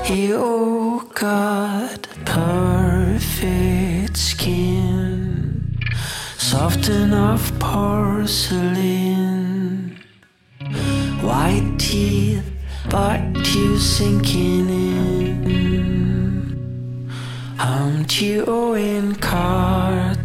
You got perfect skin, soft enough porcelain, white teeth, but you sinking in. Humped you in cartoon